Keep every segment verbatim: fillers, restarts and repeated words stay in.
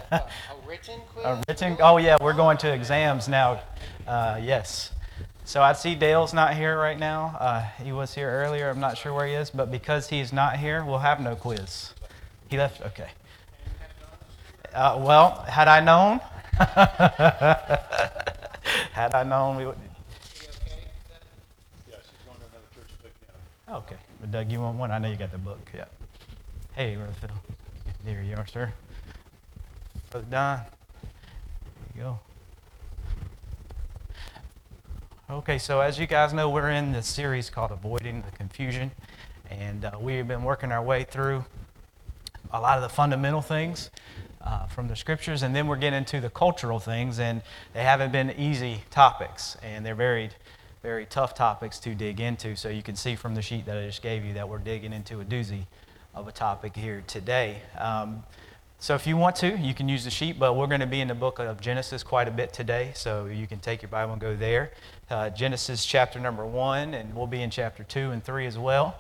A written quiz? A written? Oh yeah, we're going to exams now. Uh, yes. So I see Dale's not here right now. Uh, he was here earlier. I'm not sure where he is, but because he's not here, we'll have no quiz. He left. Okay. Uh, well, had I known, had I known, we would. Yeah, she's going to another church to pick me up. Okay. But Doug, you want one? I know you got the book. Yeah. Hey, Brother Phil. There you are, sir. Brother Don. There you go. Okay, so as you guys know, we're in this series called Avoiding the Confusion. And uh, we've been working our way through a lot of the fundamental things uh, from the scriptures. And then we're getting into the cultural things. And they haven't been easy topics. And they're very, very tough topics to dig into. So you can see from the sheet that I just gave you that we're digging into a doozy of a topic here today. Um, so if you want to, you can use the sheet, but we're going to be in the book of Genesis quite a bit today, so you can take your Bible and go there. Uh, Genesis chapter number one, and we'll be in chapter two and three as well.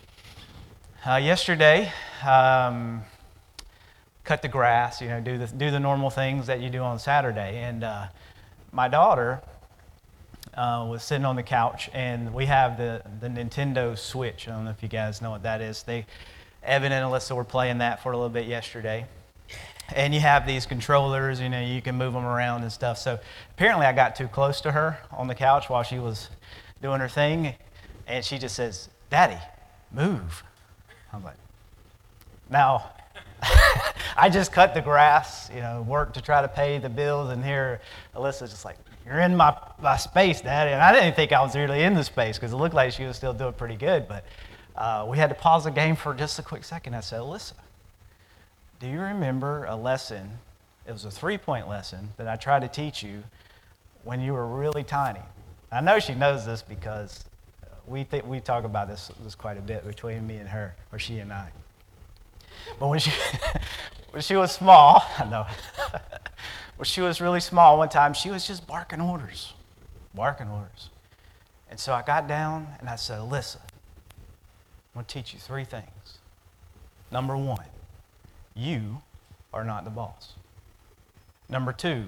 Uh, yesterday, um, cut the grass, you know, do the, do the normal things that you do on Saturday, and uh, my daughter uh, was sitting on the couch, and we have the, the Nintendo Switch. I don't know if you guys know what that is. They Evan and Alyssa were playing that for a little bit yesterday. And you have these controllers, you know, you can move them around and stuff. So apparently I got too close to her on the couch while she was doing her thing. And she just says, "Daddy, move." I'm like, now, I just cut the grass, you know, worked to try to pay the bills. And here Alyssa's just like, "You're in my, my space, Daddy." And I didn't think I was really in the space because it looked like she was still doing pretty good. But Uh, we had to pause the game for just a quick second. I said, "Alyssa, do you remember a lesson?" It was a three-point lesson that I tried to teach you when you were really tiny. I know she knows this because we th- we talk about this, this quite a bit between me and her, or she and I. But when she when she was small, I know, when she was really small, one time she was just barking orders, barking orders. And so I got down and I said, "Alyssa, I'm going to teach you three things. Number one, you are not the boss. Number two,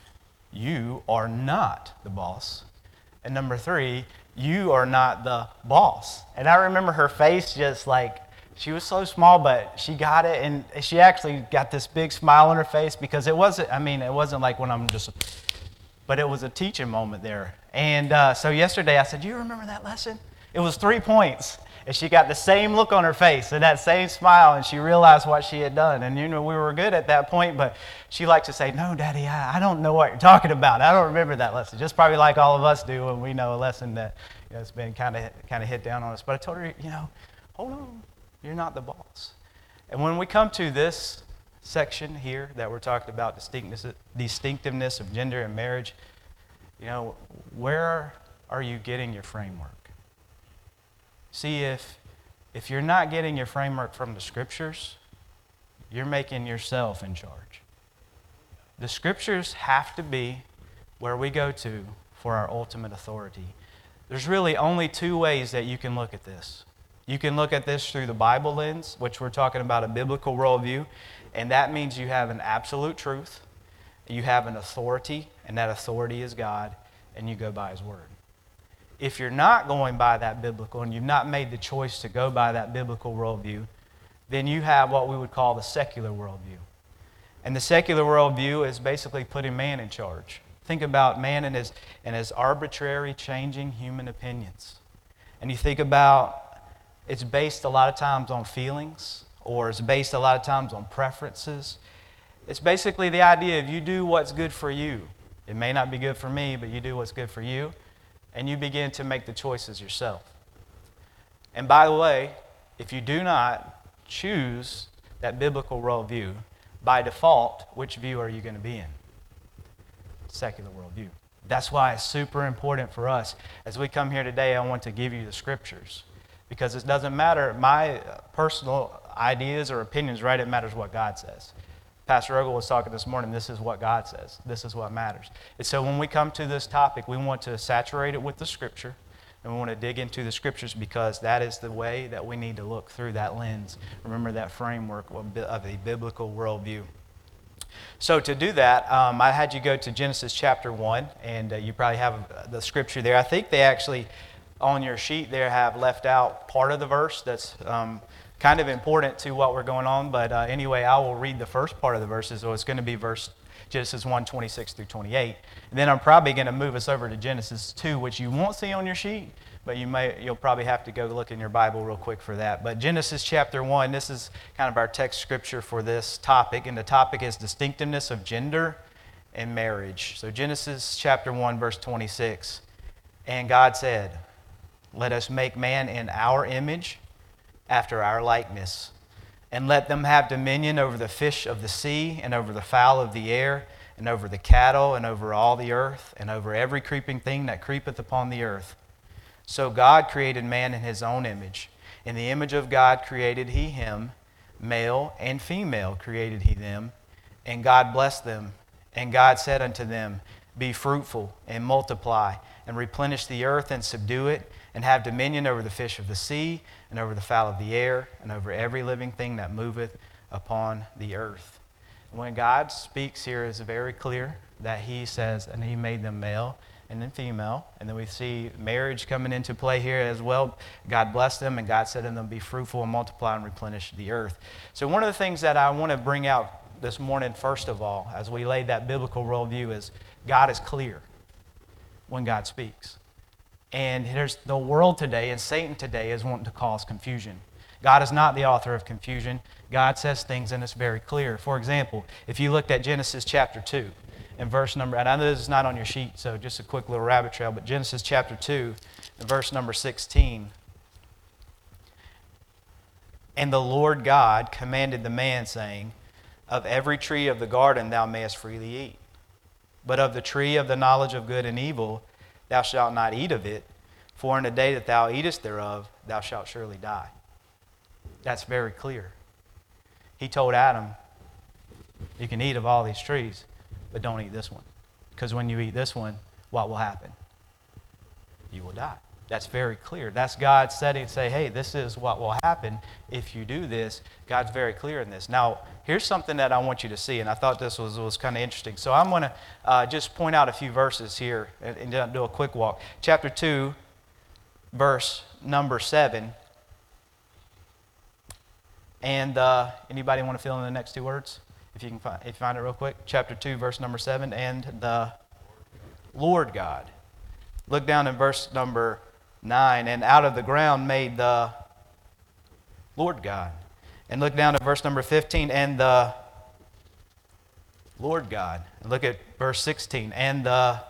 you are not the boss. And number three, you are not the boss." And I remember her face just like, she was so small, but she got it. And she actually got this big smile on her face because it wasn't, I mean, it wasn't like when I'm just, but it was a teaching moment there. And uh, so yesterday I said, "Do you remember that lesson?" It was three points. And she got the same look on her face and that same smile, and she realized what she had done. And, you know, we were good at that point, but she liked to say, "No, Daddy, I, I don't know what you're talking about. I don't remember that lesson." Just probably like all of us do when we know a lesson that, you know, it's been kind of kind of hit down on us. But I told her, you know, hold on, you're not the boss. And when we come to this section here that we're talking about distinctness, distinctiveness of gender and marriage, you know, where are you getting your framework? See, if if you're not getting your framework from the scriptures, you're making yourself in charge. The scriptures have to be where we go to for our ultimate authority. There's really only two ways that you can look at this. You can look at this through the Bible lens, which we're talking about a biblical worldview, and that means you have an absolute truth, you have an authority, and that authority is God, and you go by His Word. If you're not going by that biblical, and you've not made the choice to go by that biblical worldview, then you have what we would call the secular worldview. And the secular worldview is basically putting man in charge. Think about man and his, and his arbitrary changing human opinions. And you think about it's based a lot of times on feelings, or it's based a lot of times on preferences. It's basically the idea of you do what's good for you. It may not be good for me, but you do what's good for you. And you begin to make the choices yourself. And by the way, if you do not choose that biblical worldview, by default, which view are you going to be in? Secular worldview. That's why it's super important for us. As we come here today, I want to give you the scriptures. Because it doesn't matter my personal ideas or opinions, right? It matters what God says. Pastor Ogle was talking this morning, this is what God says. This is what matters. And so when we come to this topic, we want to saturate it with the Scripture, and we want to dig into the Scriptures because that is the way that we need to look through that lens. Remember that framework of a biblical worldview. So to do that, um, I had you go to Genesis chapter one, and uh, you probably have the scripture there. I think they actually, on your sheet there, have left out part of the verse that's um, kind of important to what we're going on. But uh, anyway, I will read the first part of the verses, so it's going to be verse Genesis one, twenty-six through twenty-eight. And then I'm probably going to move us over to Genesis two, which you won't see on your sheet, but you may, you'll probably have to go look in your Bible real quick for that. But Genesis chapter one, this is kind of our text scripture for this topic, and the topic is distinctiveness of gender and marriage. So Genesis chapter one, verse twenty-six, and God said, "Let us make man in our image, after our likeness, and let them have dominion over the fish of the sea, and over the fowl of the air, and over the cattle, and over all the earth, and over every creeping thing that creepeth upon the earth." So God created man in his own image. In the image of God created he him, male and female created he them. And God blessed them. And God said unto them, "Be fruitful, and multiply, and replenish the earth, and subdue it, and have dominion over the fish of the sea, and over the fowl of the air, and over every living thing that moveth upon the earth." When God speaks here, it's very clear that he says, and he made them male and then female. And then we see marriage coming into play here as well. God blessed them, and God said to them, "Be fruitful and multiply and replenish the earth." So one of the things that I want to bring out this morning, first of all, as we lay that biblical worldview, is God is clear when God speaks. And there's the world today, and Satan today is wanting to cause confusion. God is not the author of confusion. God says things, and it's very clear. For example, if you looked at Genesis chapter two, and verse number, and I know this is not on your sheet, so just a quick little rabbit trail, but Genesis chapter two, and verse number sixteen. "And the Lord God commanded the man, saying, Of every tree of the garden thou mayest freely eat, but of the tree of the knowledge of good and evil thou shalt not eat of it, for in the day that thou eatest thereof thou shalt surely die." That's very clear. He told Adam, you can eat of all these trees, but don't eat this one. Because when you eat this one, what will happen? You will die. That's very clear. That's God setting say, hey, this is what will happen if you do this. God's very clear in this. Now, here's something that I want you to see, and I thought this was, was kind of interesting. So I'm going to uh, just point out a few verses here and, and do a quick walk. Chapter two, verse number seven. And uh, anybody want to fill in the next two words? If you can find, if you find it real quick. Chapter two, verse number seven. And the Lord God. Look down in verse number nine. And out of the ground made the Lord God. And look down at verse number fifteen. And the Lord God. And look at verse sixteen. And the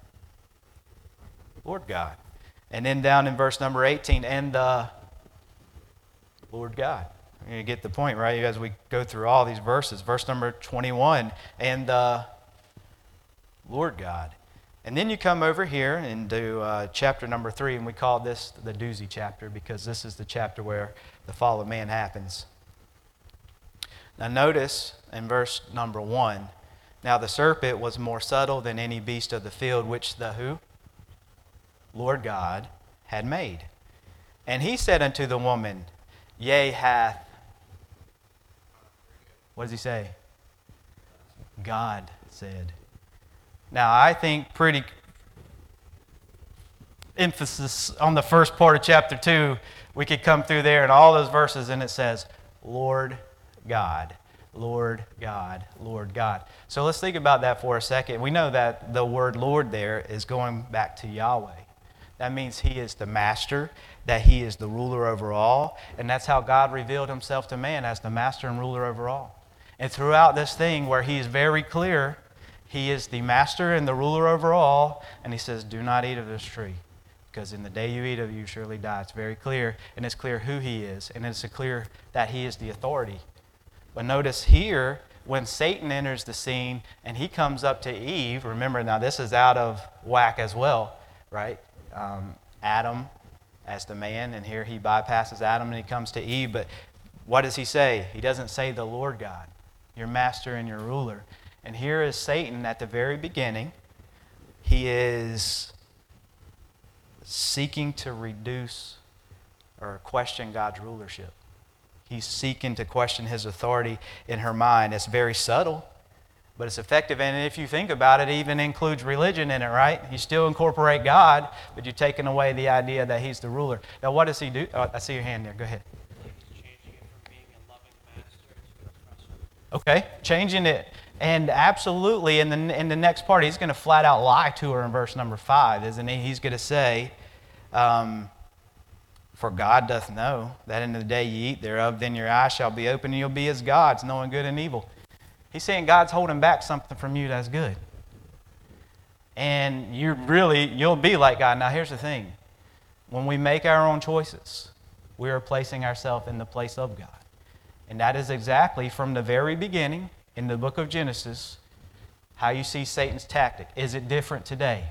Lord God. And then down in verse number eighteen. And the Lord God. You get the point, right? As we go through all these verses. Verse number twenty-one, and the Lord God. And then you come over here and do uh, chapter number three, and we call this the doozy chapter because this is the chapter where the fall of man happens. Now notice in verse number one, "Now the serpent was more subtle than any beast of the field which the who? Lord God had made. And he said unto the woman, Yea, hath..." What does he say? God said. Now, I think pretty emphasis on the first part of chapter two. We could come through there and all those verses, and it says, Lord God, Lord God, Lord God. So let's think about that for a second. We know that the word Lord there is going back to Yahweh. That means he is the master, that he is the ruler over all, and that's how God revealed himself to man, as the master and ruler over all. And throughout this thing where he is very clear, he is the master and the ruler over all, and he says, do not eat of this tree, because in the day you eat of it, you surely die. It's very clear, and it's clear who he is, and it's clear that he is the authority. But notice here, when Satan enters the scene and he comes up to Eve, remember now this is out of whack as well, right? Um, Adam as the man, and here he bypasses Adam and he comes to Eve. But what does he say? He doesn't say the Lord God, your master and your ruler. And here is Satan at the very beginning. He is seeking to reduce or question God's rulership. He's seeking to question his authority in her mind. It's very subtle, but it's effective. And if you think about it, it even includes religion in it, right? You still incorporate God, but you're taking away the idea that he's the ruler. Now, what does he do? Oh, I see your hand there. Go ahead. Changing it from being a loving master to a oppressor. Okay, changing it. And absolutely, in the, in the next part, he's going to flat out lie to her in verse number five, isn't he? He's going to say, um, for God doth know that in the day ye eat thereof, then your eyes shall be open and you'll be as gods, knowing good and evil. He's saying God's holding back something from you that's good. And you really, you'll be like God. Now here's the thing. When we make our own choices, we are placing ourselves in the place of God. And that is exactly from the very beginning in the book of Genesis, how you see Satan's tactic. Is it different today?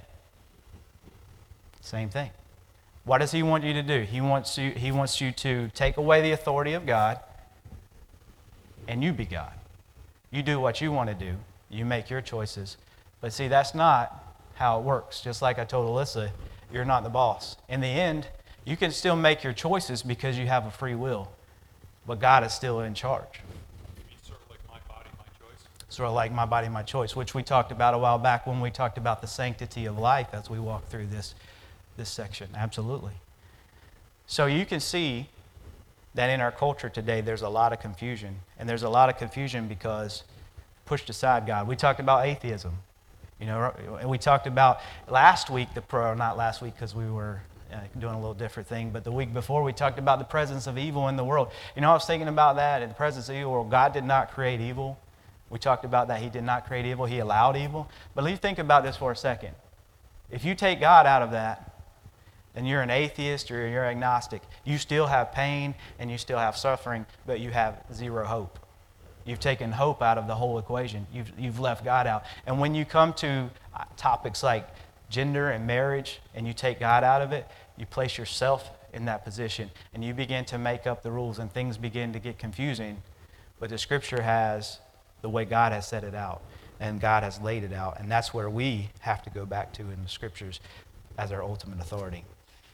Same thing. What does he want you to do? He wants you, he wants you to take away the authority of God and you be God. You do what you want to do. You make your choices. But see, that's not how it works. Just like I told Alyssa, you're not the boss. In the end, you can still make your choices because you have a free will. But God is still in charge. You mean sort of like my body, my choice? Sort of like my body, my choice, which we talked about a while back when we talked about the sanctity of life as we walk through this, this section. Absolutely. So you can see that in our culture today, there's a lot of confusion. And there's a lot of confusion because pushed aside God. We talked about atheism. You know, and we talked about last week, the pro, not last week because we were uh, doing a little different thing, but the week before we talked about the presence of evil in the world. You know, I was thinking about that, in the presence of evil world. God did not create evil. We talked about that he did not create evil. He allowed evil. But let's think about this for a second. If you take God out of that, then you're an atheist or you're agnostic. You still have pain and you still have suffering, but you have zero hope. You've taken hope out of the whole equation. You've, you've left God out. And when you come to topics like gender and marriage and you take God out of it, you place yourself in that position and you begin to make up the rules and things begin to get confusing. But the Scripture has the way God has set it out and God has laid it out. And that's where we have to go back to in the Scriptures as our ultimate authority.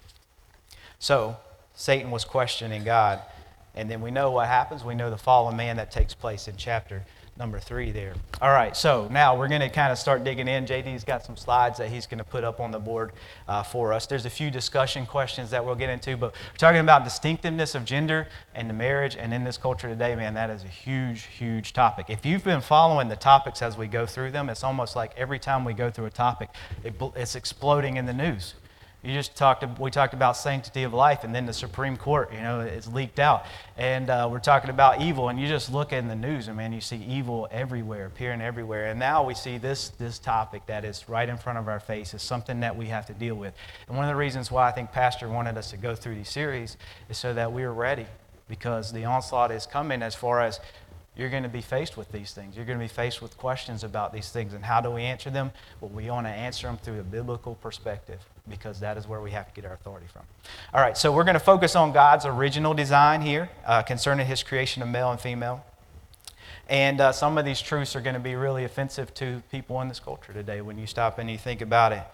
So, Satan was questioning God. And then we know what happens. We know the fall of man that takes place in chapter number three there. All right, so now we're going to kind of start digging in. J D's got some slides that he's going to put up on the board uh, for us. There's a few discussion questions that we'll get into, but we're talking about distinctiveness of gender and the marriage. And in this culture today, man, that is a huge, huge topic. If you've been following the topics as we go through them, it's almost like every time we go through a topic, it, it's exploding in the news. You just talked. We talked about sanctity of life, and then the Supreme Court. You know, it's leaked out, and uh, we're talking about evil. And you just look in the news, and man, you see evil everywhere, appearing everywhere. And now we see this this topic that is right in front of our face is something that we have to deal with. And one of the reasons why I think Pastor wanted us to go through these series is so that we are ready, because the onslaught is coming. As far as you're going to be faced with these things. You're going to be faced with questions about these things. And how do we answer them? Well, we want to answer them through a biblical perspective, because that is where we have to get our authority from. All right, so we're going to focus on God's original design here uh, concerning his creation of male and female. And uh, some of these truths are going to be really offensive to people in this culture today when you stop and you think about it.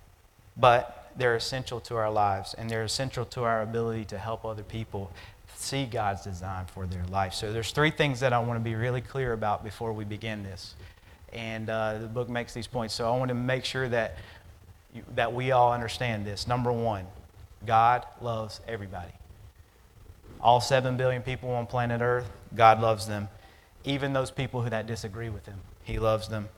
But they're essential to our lives, and they're essential to our ability to help other people see God's design for their life. So there's three things that I want to be really clear about before we begin this. And uh, the book makes these points. So I want to make sure that you, that we all understand this. Number one, God loves everybody. All seven billion people on planet Earth, God loves them. Even those people who that disagree with him, he loves them.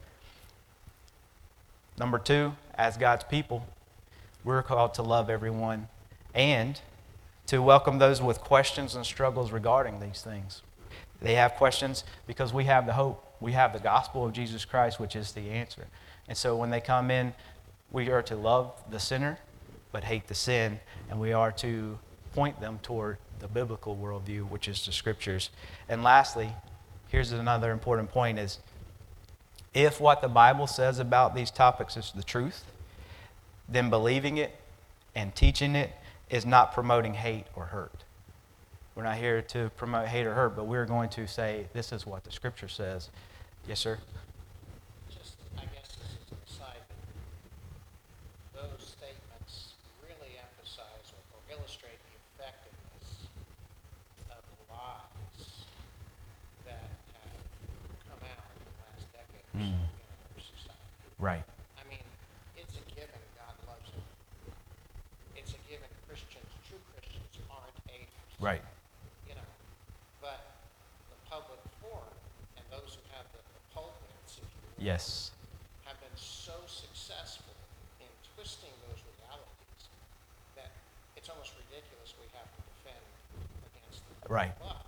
Number two, as God's people, we're called to love everyone and to welcome those with questions and struggles regarding these things. They have questions because we have the hope. We have the gospel of Jesus Christ, which is the answer. And so when they come in, we are to love the sinner, but hate the sin. And we are to point them toward the biblical worldview, which is the Scriptures. And lastly, here's another important point is, if what the Bible says about these topics is the truth, then believing it and teaching it is not promoting hate or hurt. We're not here to promote hate or hurt, but we're going to say this is what the Scripture says. Yes, sir? Just, I guess this is an aside, but those statements really emphasize or, or illustrate the effectiveness of the lies that have come out in the last decade or Right. I mean, it's a given God loves you. It's a given Christians, true Christians, aren't atheists. Right. You know, but the public forum and those who have the, the pulpits, if you will, Yes. have been so successful in twisting those realities that it's almost ridiculous we have to defend against them. Right. But,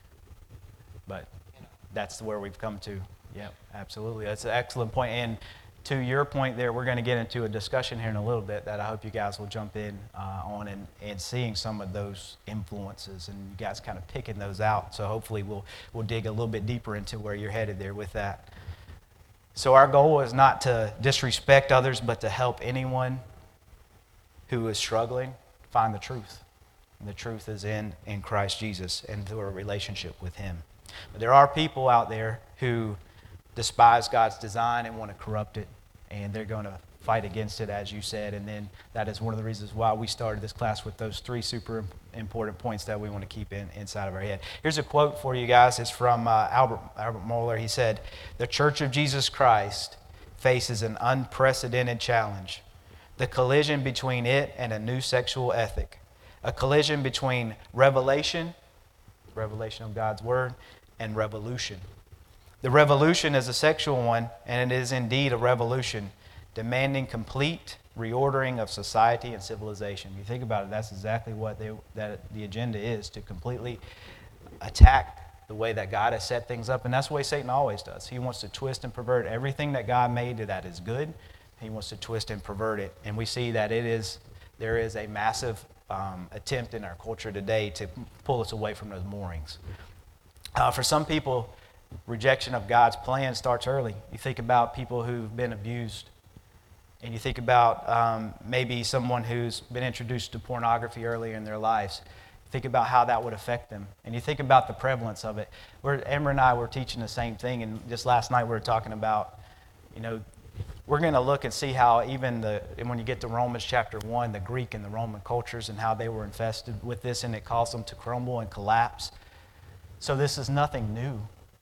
But you know, that's where we've come to. Yeah, absolutely. That's an excellent point. And to your point there, we're going to get into a discussion here in a little bit that I hope you guys will jump in uh, on and, and seeing some of those influences and you guys kind of picking those out. So hopefully we'll we'll dig a little bit deeper into where you're headed there with that. So our goal is not to disrespect others, but to help anyone who is struggling find the truth. And the truth is in, in Christ Jesus and through a relationship with Him. But there are people out there who despise God's design and want to corrupt it, and they're going to fight against it, as you said. And then that is one of the reasons why we started this class with those three super important points that we want to keep in, inside of our head. Here's a quote for you guys. It's from uh, Albert, Albert Mohler. He said, "The Church of Jesus Christ faces an unprecedented challenge, the collision between it and a new sexual ethic, a collision between revelation, revelation of God's Word, and revolution. The revolution is a sexual one, and it is indeed a revolution, demanding complete reordering of society and civilization." You think about it, that's exactly what they, that the agenda is, to completely attack the way that God has set things up. And that's the way Satan always does. He wants to twist and pervert everything that God made that is good. He wants to twist and pervert it. And we see that it is there is a massive um, attempt in our culture today to pull us away from those moorings. Uh, for some people, rejection of God's plan starts early. You think about people who've been abused, and you think about um, maybe someone who's been introduced to pornography earlier in their lives. Think about how that would affect them. And you think about the prevalence of it. We're, Emma and I were teaching the same thing, and just last night we were talking about, you know, we're going to look and see how even the, and when you get to Romans chapter one, the Greek and the Roman cultures and how they were infested with this, and it caused them to crumble and collapse. So this is nothing new.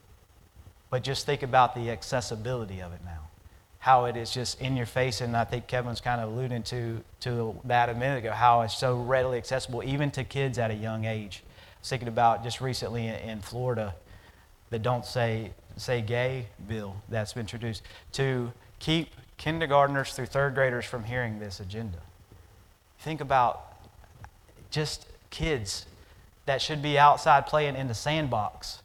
But just think about the accessibility of it now. How it is just in your face, and I think Kevin's kind of alluding to, to that a minute ago, how it's so readily accessible, even to kids at a young age. I was thinking about just recently in, in Florida, the Don't Say, Say Gay bill that's been introduced to keep kindergartners through third graders from hearing this agenda. Think about just kids that should be outside playing in the sandbox,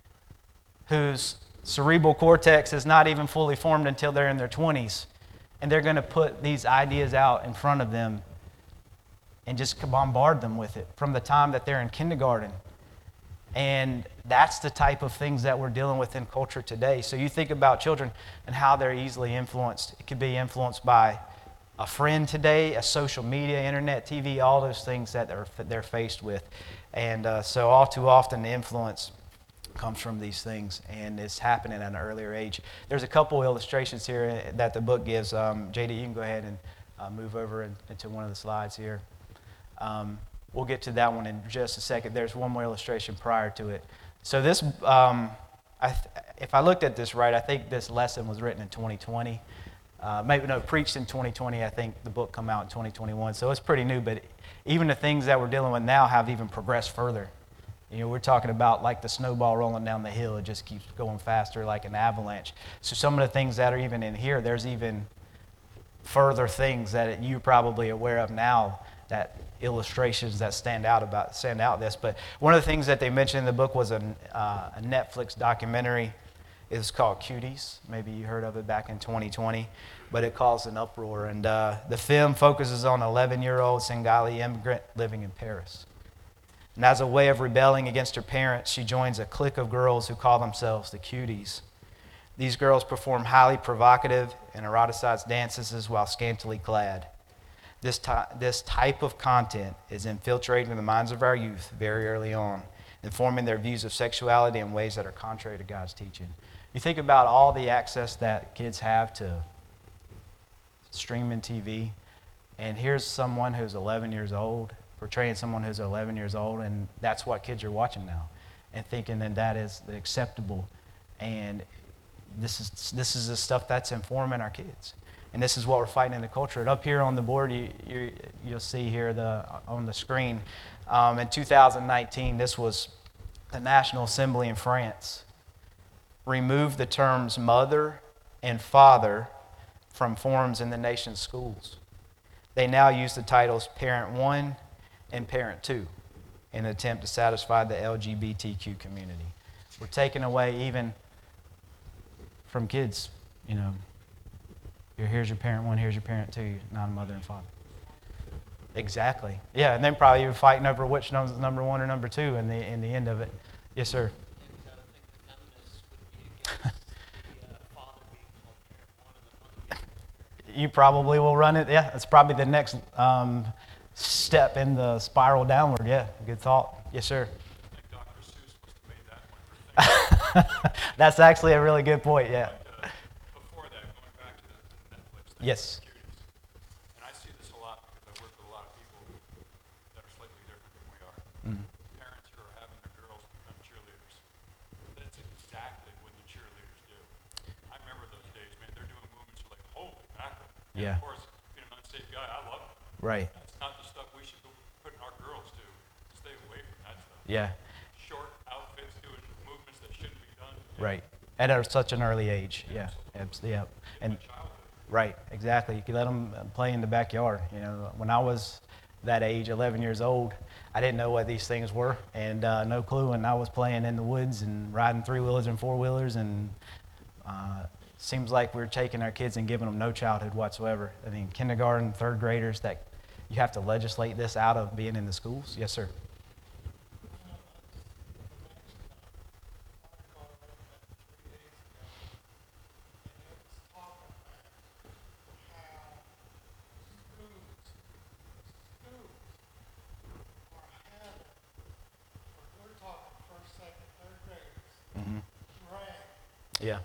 whose cerebral cortex is not even fully formed until they're in their twenties, and they're going to put these ideas out in front of them and just bombard them with it from the time that they're in kindergarten. And that's the type of things that we're dealing with in culture today. So you think about children and how they're easily influenced. It could be influenced by a friend today, a social media, internet, T V, all those things that they're, they're faced with. And uh, so all too often the influence comes from these things, and it's happening at an earlier age. There's a couple illustrations here that the book gives. Um, J D, you can go ahead and uh, move over in, into one of the slides here. Um, we'll get to that one in just a second. There's one more illustration prior to it. So this, um, I th- if I looked at this right, I think this lesson was written in twenty twenty. Uh, maybe no, preached in twenty twenty. I think the book come out in twenty twenty-one. So it's pretty new, but even the things that we're dealing with now have even progressed further. You know, we're talking about like the snowball rolling down the hill. It just keeps going faster like an avalanche. So some of the things that are even in here, there's even further things that you're probably aware of now, that illustrations that stand out about stand out this. But one of the things that they mentioned in the book was a, uh, a Netflix documentary. It's called Cuties. Maybe you heard of it back in twenty twenty, but it caused an uproar. And uh, the film focuses on an eleven-year-old Senegalese immigrant living in Paris. And as a way of rebelling against her parents, she joins a clique of girls who call themselves the Cuties. These girls perform highly provocative and eroticized dances while scantily clad. This, ty- this type of content is infiltrating the minds of our youth very early on, informing their views of sexuality in ways that are contrary to God's teaching. You think about all the access that kids have to streaming T V, and here's someone who's eleven years old, portraying someone who's eleven years old, and that's what kids are watching now, and thinking that that is acceptable. And this is this is the stuff that's informing our kids. And this is what we're fighting in the culture. And up here on the board, you, you, you'll see here the, on the screen, um, in two thousand nineteen, this was the National Assembly in France removed the terms mother and father from forms in the nation's schools. They now use the titles parent one and parent two in an attempt to satisfy the L G B T Q community. We're taking away even from kids, you know, here- here's your parent one, here's your parent two, not a mother and father. Exactly. Yeah, and then probably even fighting over which one's number one or number two in the in the end of it. Yes, sir. And uh, I think the feminists would be against the uh, father being called parent one and the mother being called parent You probably will run it. Yeah, it's probably the next um, step in the spiral downward. Yeah, good thought. Yes, sir. I think Doctor Seuss must have made that one for things. That's actually a really good point. Yeah. But, uh, before that, going back to the, the Netflix thing, Yes. I'm curious. And I see this a lot because I work with a lot of people that are slightly different than we are. Mhm. Parents who are having their girls become cheerleaders. That's exactly what the cheerleaders do. I remember those days, man. They're doing movements you're like, holy mackerel. And Yeah. of course, being an unsafe guy, I love it. Right. That's not the stuff we should be putting our girls to. Stay away from that stuff. Yeah. Short outfits doing movements that shouldn't be done. Right. At a, such an early age. Yeah. Absolutely. Yeah. And Childhood. right. Exactly. You can let them play in the backyard. You know, when I was that age, eleven years old, I didn't know what these things were, and uh, no clue. And I was playing in the woods and riding three wheelers and four wheelers, and uh, seems like we're taking our kids and giving them no childhood whatsoever. I mean, kindergarten, third graders, that you have to legislate this out of being in the schools. Yes, sir. Mm-hmm. Yeah.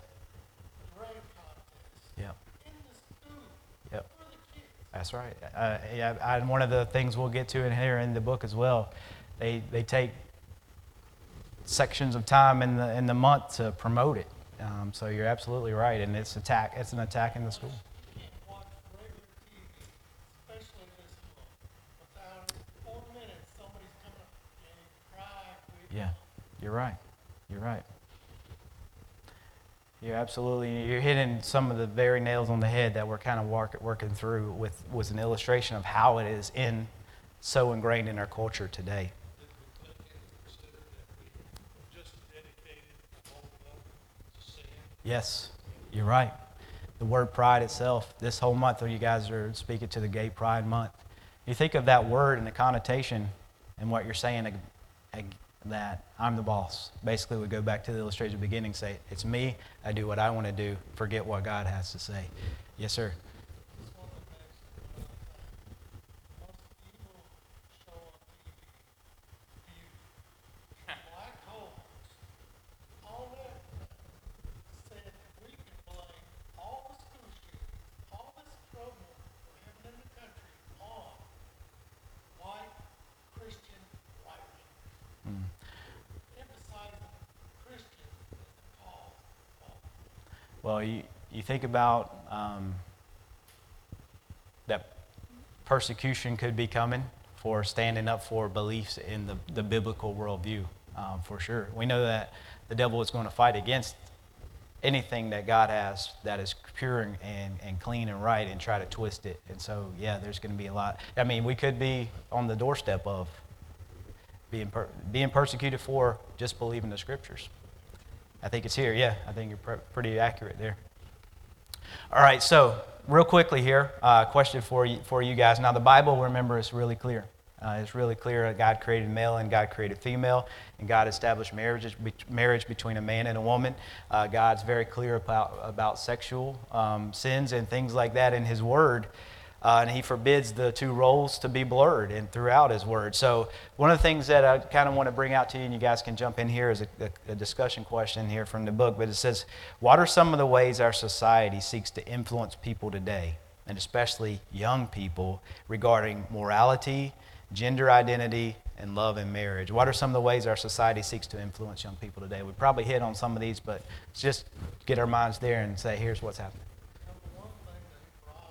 Yep. Yep. That's right. Uh, yeah, I, and one of the things we'll get to in here in the book as well, they they take sections of time in the in the month to promote it. Um, so you're absolutely right, and it's attack. It's an attack in the school. Yeah, you're right. You're right. You're absolutely, you're hitting some of the very nails on the head that we're kind of work, working through with, was an illustration of how it is in, so ingrained in our culture today. Yes, you're right. The word pride itself, this whole month you guys are speaking to the Gay Pride Month. You think of that word and the connotation and what you're saying, ag- ag- that I'm the boss. Basically, we go back to the illustration at the beginning, say, it's me, I do what I want to do, forget what God has to say. Yes, sir. Well, you, you think about um, that persecution could be coming for standing up for beliefs in the, the biblical worldview, um, for sure. We know that the devil is going to fight against anything that God has that is pure and, and, and clean and right and try to twist it. And so, yeah, there's going to be a lot. I mean, we could be on the doorstep of being, per, being persecuted for just believing the scriptures. I think it's here. Yeah, I think you're pr- pretty accurate there. All right, so real quickly here, uh, question for you, for you guys. Now, the Bible, remember, is really clear. Uh, it's really clear that God created male and God created female, and God established marriage, marriage between a man and a woman. Uh, God's very clear about, about sexual um, sins and things like that in His Word. Uh, and He forbids the two roles to be blurred and throughout His Word. So one of the things that I kind of want to bring out to you, and you guys can jump in here, is a, a, a discussion question here from the book. But it says, what are some of the ways our society seeks to influence people today, and especially young people, regarding morality, gender identity, and love and marriage? What are some of the ways our society seeks to influence young people today? We probably hit on some of these, but let's just get our minds there and say, here's what's happening. Number one thing that he brought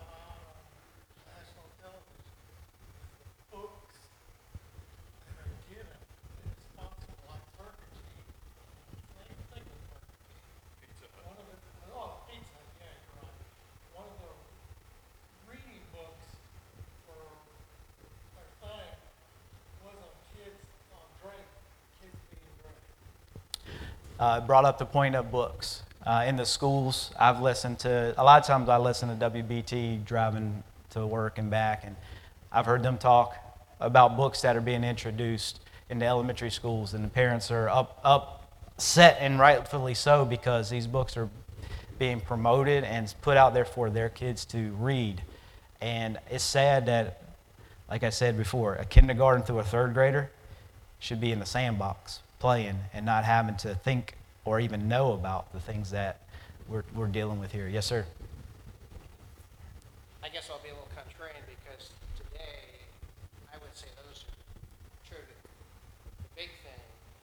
uh, brought up the point of books. Uh, in the schools, I've listened to, a lot of times I listen to W B T driving to work and back, and I've heard them talk about books that are being introduced into elementary schools, and the parents are up, upset, and rightfully so, because these books are being promoted and put out there for their kids to read. And it's sad that, like I said before, a kindergarten through a third grader should be in the sandbox playing and not having to think or even know about the things that we're, we're dealing with here. Yes, sir. I guess I'll be a little contrarian because today, I would say those are true. The big thing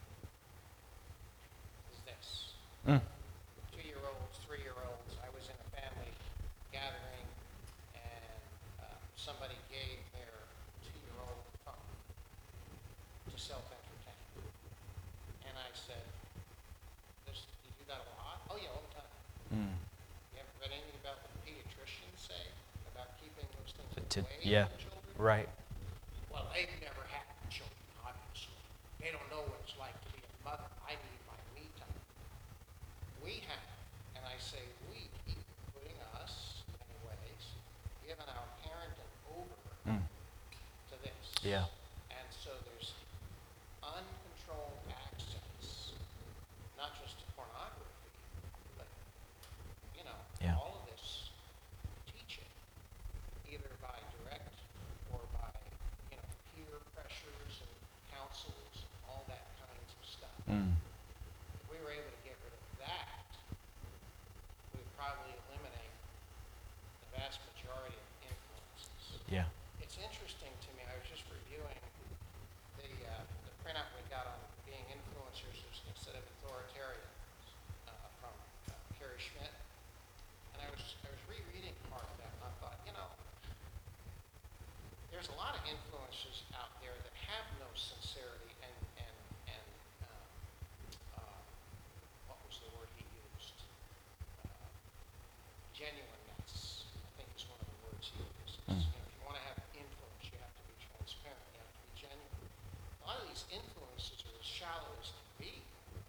is this. Mm. Two-year-olds, three-year-olds, I was in a family gathering and uh, somebody gave their two-year-old a phone to self-entertain. And I said, this, you do that a lot? Oh yeah, all the time. Mm. You ever read anything about what the pediatricians say about keeping those things To, away yeah, from children? right. Well, they've never had children, obviously. They don't know what it's like to be a mother. I need my me time. We have, and I say we, including us, in many ways, given our parenting over Mm. to this. Yeah. And so there's uncontrolled access, not just to pornography, but, you know, Yeah. all of this teaching, either by direct or by, you know, peer pressures and counsels, all that kinds of stuff. Mm. If we were able to get rid of that, we would probably eliminate the vast majority of influences. Yeah. It's interesting to me, I was just reviewing the, uh, the printout we got on being influencers instead of authoritarians uh, from uh, Carrie Schmidt. And I was, I was rereading part of that and I thought, you know, there's a lot of influencers out there that have no sincerity and, and, and um, uh, what was the word he used? Uh, genuineness, I think is one of the words he uses. Mm. You know, if you want to have influence, you have to be transparent, you have to be genuine. A lot of these influences are as shallow as can be.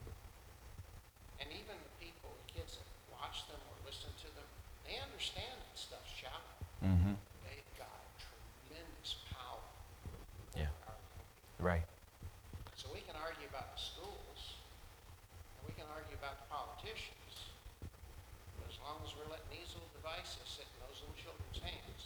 And even the people, the kids that watch them or listen to them, they understand that stuff's shallow. Mm-hmm. They've got tremendous power over Yeah. our young people. Right. So we can argue about the schools, and we can argue about the politicians, but as long as we're letting these little devices sit in those little children's hands,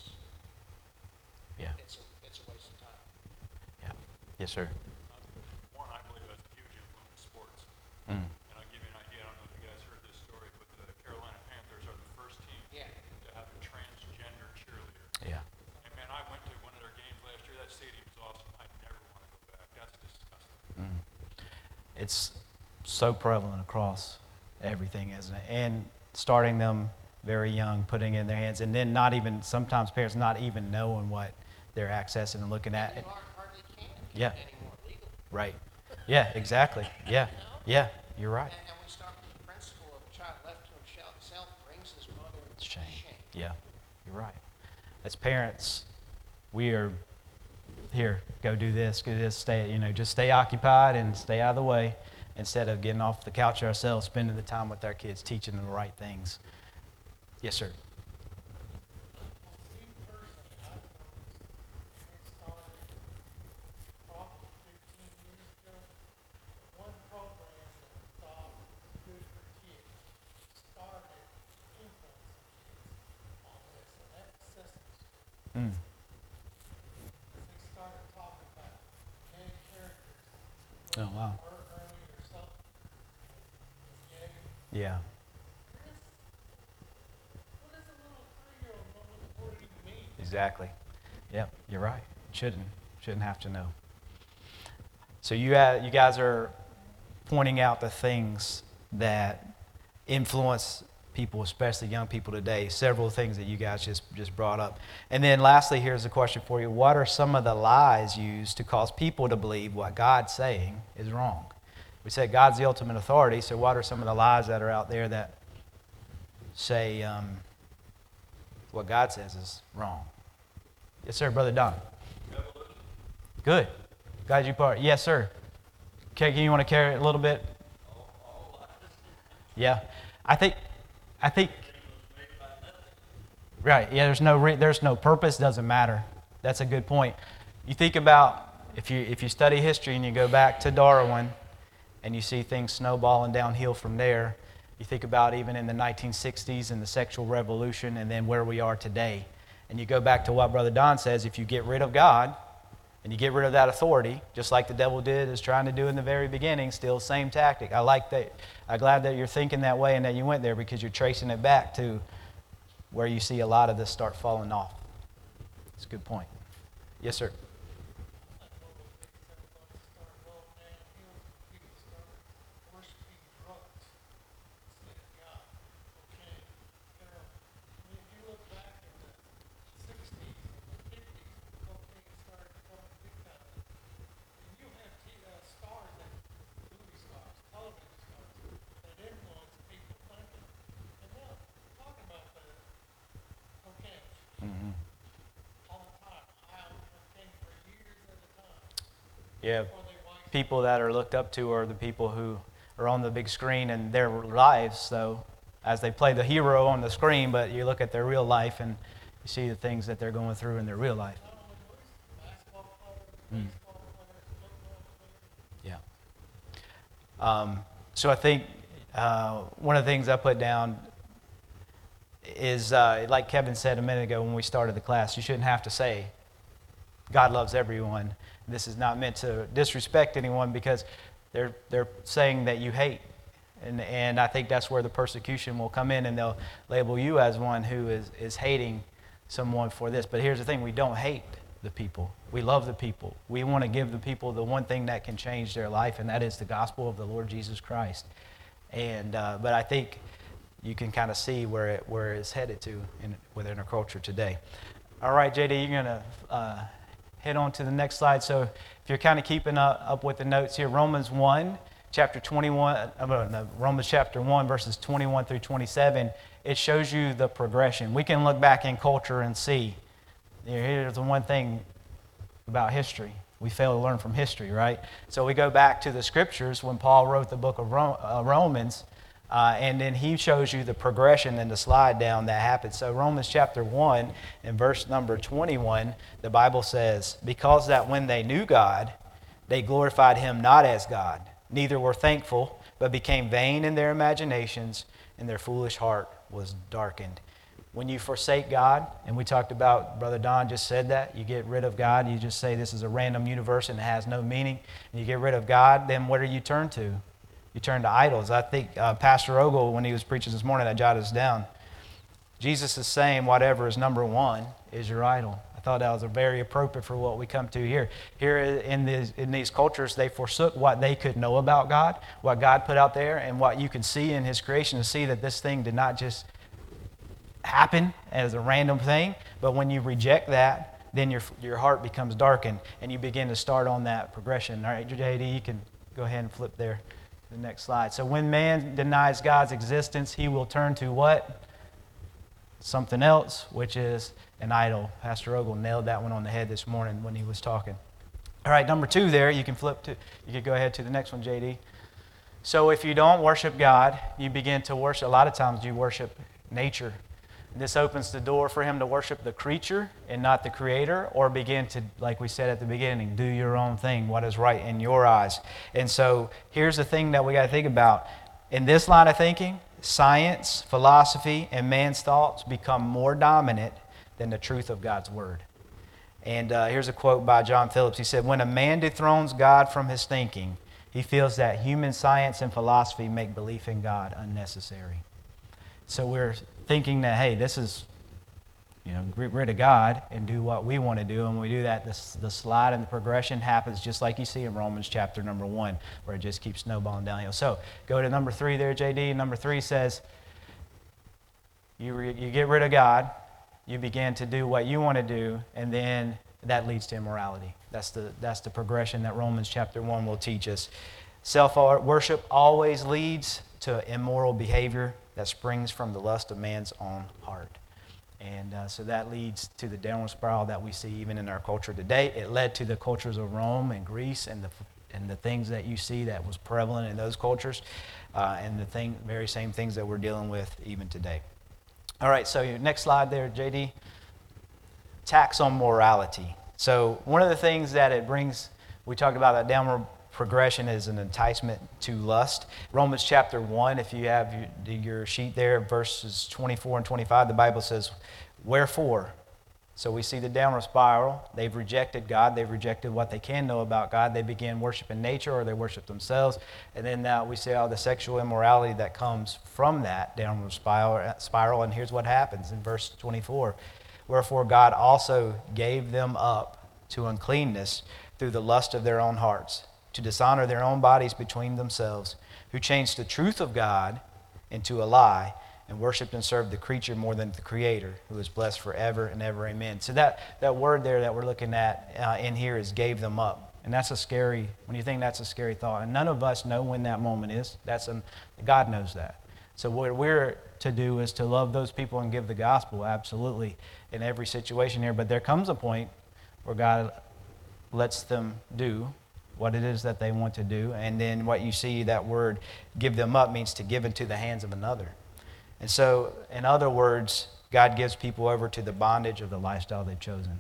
Yeah. it's a, it's a waste of time. Yeah. Yes, sir. One, I believe that's a huge influence in sports. Mm. And I'll give you an idea, I don't know if you guys heard this story, but the Carolina Panthers are the first team Yeah. to have a transgender cheerleader. Yeah. And man, I went to one of their games last year. That stadium was awesome. I never want to go back. That's disgusting. Mm. It's so prevalent across everything, isn't it? And starting them very young, putting it in their hands, and then not even, sometimes parents not even knowing what they're accessing and looking at. You har- hardly can Yeah. get it anymore legally. Right. Yeah, exactly. Yeah. Yeah, you're right. And, and we start with the principle of a child left to himself brings his mother It's to shame. shame. Yeah, you're right. As parents, we are here, go do this, go do this, stay, you know, just stay occupied and stay out of the way instead of getting off the couch ourselves, spending the time with our kids, teaching them the right things. Yes, sir. Me personally, I've noticed it started probably fifteen years ago. One program that I thought was good for kids started influencing kids on this, and that's Sesame Street. Mm. They started talking about main characters. Oh, wow. Or Ernie or something. And Yeah. Chris, what does a little three-year-old know what the word even means? Exactly. Yep, you're right. Shouldn't shouldn't have to know. So you uh, you guys are pointing out the things that influence people, especially young people today. Several things that you guys just just brought up. And then lastly, here's a question for you: what are some of the lies used to cause people to believe what God's saying is wrong? We said God's the ultimate authority. So what are some of the lies that are out there that say um, what God says is wrong? Yes, sir, Brother Don. Evolution. Good. Glad you part. Yes, sir. Okay, you want to carry it a little bit? All, all life Yeah, I think, I think, right. Yeah, there's no re- there's no purpose. Doesn't matter. That's a good point. You think about if you if you study history and you go back to Darwin, and you see things snowballing downhill from there. You think about even in the nineteen sixties and the sexual revolution, and then where we are today. And you go back to what Brother Don says: if you get rid of God and you get rid of that authority, just like the devil did, is trying to do in the very beginning, still same tactic. I like that. I'm glad that you're thinking that way and that you went there, because you're tracing it back to where you see a lot of this start falling off. It's a good point. Yes, sir. Yeah, people that are looked up to are the people who are on the big screen in their lives, though, as they play the hero on the screen, but you look at their real life and you see the things that they're going through in their real life. Mm. Yeah. Um, so I think uh, one of the things I put down is, uh, like Kevin said a minute ago when we started the class, you shouldn't have to say, God loves everyone. This is not meant to disrespect anyone, because they're they're saying that you hate. And and I think that's where the persecution will come in, and they'll label you as one who is, is hating someone for this. But here's the thing, we don't hate the people. We love the people. We want to give the people the one thing that can change their life, and that is the gospel of the Lord Jesus Christ. And uh, but I think you can kind of see where it where it's headed to in, within our culture today. All right, J D, you're going to uh, head on to the next slide. So if you're kind of keeping up, up with the notes here, Romans one, chapter twenty-one, uh, no, Romans chapter one, verses twenty-one through twenty-seven, it shows you the progression. We can look back in culture and see. Here's the one thing about history. We fail to learn from history, right? So we go back to the scriptures when Paul wrote the book of Ro- uh, Romans, uh, and then he shows you the progression in the slide down that happened. So Romans chapter one, in verse number twenty-one, the Bible says, "Because that when they knew God, they glorified him not as God, neither were thankful, but became vain in their imaginations, and their foolish heart was darkened." When you forsake God, and we talked about, Brother Don just said that, you get rid of God, you just say this is a random universe and it has no meaning, and you get rid of God, then what do you turn to? You turn to idols. I think uh, Pastor Ogle, when he was preaching this morning, I jotted this down. Jesus is saying whatever is number one is your idol. I thought that was a very appropriate for what we come to here. Here in these, in these cultures, they forsook what they could know about God, what God put out there, and what you can see in his creation to see that this thing did not just happen as a random thing, but when you reject that, then your your heart becomes darkened, and you begin to start on that progression. All right, J D, you can go ahead and flip there to the next slide. So when man denies God's existence, he will turn to what? Something else, which is an idol. Pastor Ogle nailed that one on the head this morning when he was talking. All right, number two there, you can flip to, you can go ahead to the next one, J D. So if you don't worship God, you begin to worship, a lot of times you worship nature. This opens the door for him to worship the creature and not the creator, or begin to, like we said at the beginning, do your own thing, what is right in your eyes. And so here's the thing that we got to think about. In this line of thinking, science, philosophy, and man's thoughts become more dominant than the truth of God's word. And uh, here's a quote by John Phillips. He said, "When a man dethrones God from his thinking, he feels that human science and philosophy make belief in God unnecessary." So we're thinking that, hey, this is, you know, get rid of God and do what we want to do. And when we do that, this, the slide and the progression happens just like you see in Romans chapter number one, where it just keeps snowballing downhill. So go to number three there, J D. Number three says, you, re, you get rid of God, you begin to do what you want to do, and then that leads to immorality. That's the, that's the progression that Romans chapter one will teach us. Self-worship always leads to immoral behavior that springs from the lust of man's own heart. And uh, so that leads to the downward spiral that we see even in our culture today. It led to the cultures of Rome and Greece and the and the things that you see that was prevalent in those cultures, uh, and the thing, very same things that we're dealing with even today. All right, so your next slide there, J D. Tax on morality. So one of the things that it brings, we talked about that downward progression is an enticement to lust. Romans chapter one, if you have your, your sheet there, verses twenty-four and twenty-five, the Bible says, wherefore? So we see the downward spiral. They've rejected God. They've rejected what they can know about God. They begin worshiping nature, or they worship themselves. And then now we see all the sexual immorality that comes from that downward spiral. spiral. And here's what happens in verse twenty-four. Wherefore God also gave them up to uncleanness through the lust of their own hearts, to dishonor their own bodies between themselves, who changed the truth of God into a lie, and worshiped and served the creature more than the Creator, who is blessed forever and ever. Amen. So that, that word there that we're looking at uh, in here is gave them up. And that's a scary, when you think that's a scary thought. And none of us know when that moment is. That's an, God knows that. So what we're to do is to love those people and give the gospel, absolutely, in every situation here. But there comes a point where God lets them do what it is that they want to do. And then what you see, that word give them up, means to give into the hands of another. And so, in other words, God gives people over to the bondage of the lifestyle they've chosen.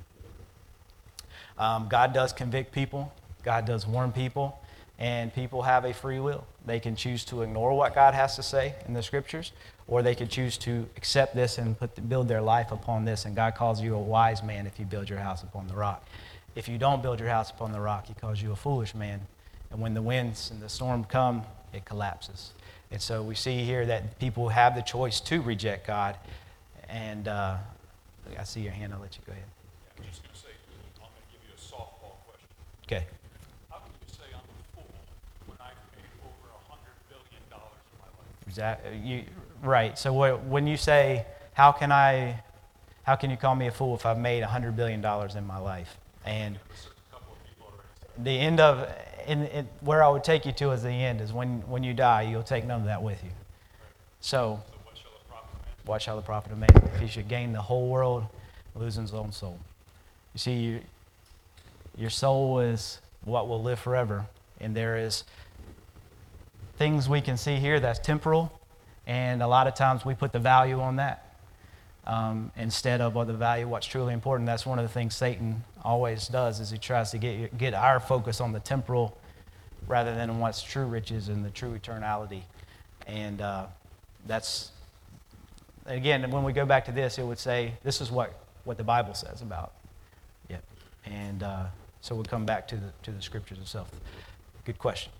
Um, God does convict people. God does warn people. And people have a free will. They can choose to ignore what God has to say in the Scriptures, or they can choose to accept this and put the, build their life upon this. And God calls you a wise man if you build your house upon the rock. If you don't build your house upon the rock, He calls you a foolish man. And when the winds and the storm come, it collapses. And so we see here that people have the choice to reject God. And uh, I see your hand. I'll let you go ahead. Yeah, I'm just going to say, I'm going to give you a softball question. Okay. How can you say I'm a fool when I've made over one hundred billion dollars in my life? Exactly. You, right. So what, when you say, how can I, how can you call me a fool if I've made one hundred billion dollars in my life? And A couple of people already said the end of, in, in, where I would take you to as the end is when, when you die, you'll take none of that with you. So, so what shall it profit man? what shall the profit of man if he should gain the whole world, losing his own soul? You see, you, your soul is what will live forever. And there is things we can see here that's temporal, and a lot of times we put the value on that um, instead of the value what's truly important. That's one of the things Satan always does, is he tries to get get our focus on the temporal rather than on what's true riches and the true eternality. And uh, that's, again, when we go back to this, it would say this is what, what the Bible says about it. And uh, so we'll come back to the to the Scriptures itself. Good question.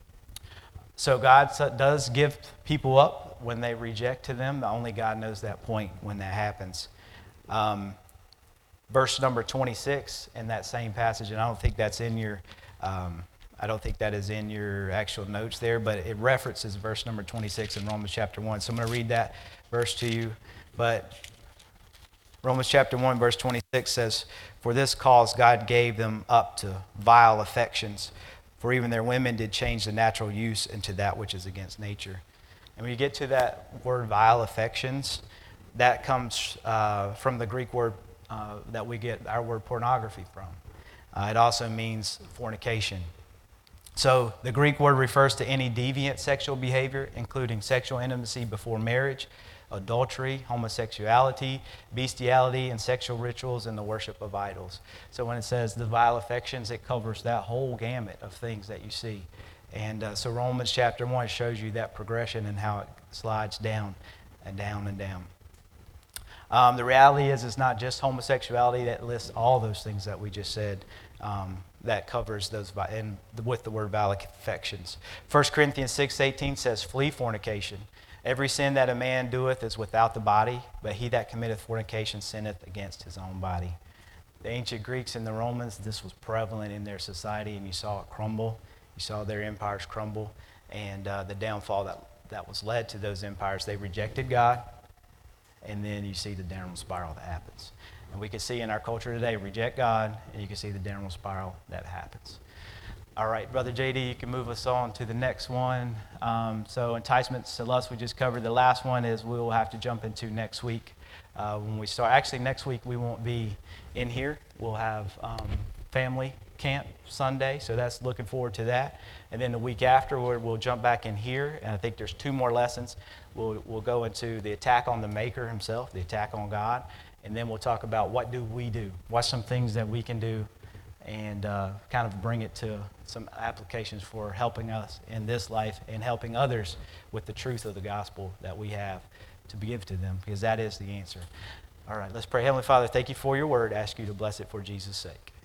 So God does give people up when they reject to them. Only God knows that point when that happens. Um, verse number twenty-six in that same passage, and I don't think that's in your, um, I don't think that is in your actual notes there, but it references verse number twenty-six in Romans chapter one. So I'm going to read that verse to you. But Romans chapter one, verse twenty-six says, "For this cause God gave them up to vile affections. For even their women did change the natural use into that which is against nature." And when you get to that word vile affections, that comes uh, from the Greek word uh, that we get our word pornography from. Uh, it also means fornication. So the Greek word refers to any deviant sexual behavior, including sexual intimacy before marriage, adultery, homosexuality, bestiality, and sexual rituals, and the worship of idols. So when it says the vile affections, it covers that whole gamut of things that you see. And uh, so Romans chapter one shows you that progression and how it slides down and down and down. Um, the reality is it's not just homosexuality that lists all those things that we just said. Um, that covers those, and with the word vile affections. First Corinthians six eighteen says, "Flee fornication. Every sin that a man doeth is without the body, but he that committeth fornication sinneth against his own body." The ancient Greeks and the Romans, this was prevalent in their society, and you saw it crumble. You saw their empires crumble, and uh, the downfall that, that was led to those empires. They rejected God, and then you see the downward spiral that happens. And we can see in our culture today, reject God, and you can see the downward spiral that happens. All right, Brother J D, you can move us on to the next one. Um, so enticements to lust, we just covered. The last one is we will have to jump into next week uh, when we start. Actually, next week we won't be in here. We'll have um, family camp Sunday, so that's looking forward to that. And then the week after, we'll, we'll jump back in here, and I think there's two more lessons. We'll, we'll go into the attack on the Maker himself, the attack on God, and then we'll talk about what do we do, what's some things that we can do, and uh, kind of bring it to some applications for helping us in this life and helping others with the truth of the gospel that we have to give to them, because that is the answer. All right, let's pray. Heavenly Father, thank you for your word. I ask you to bless it for Jesus' sake.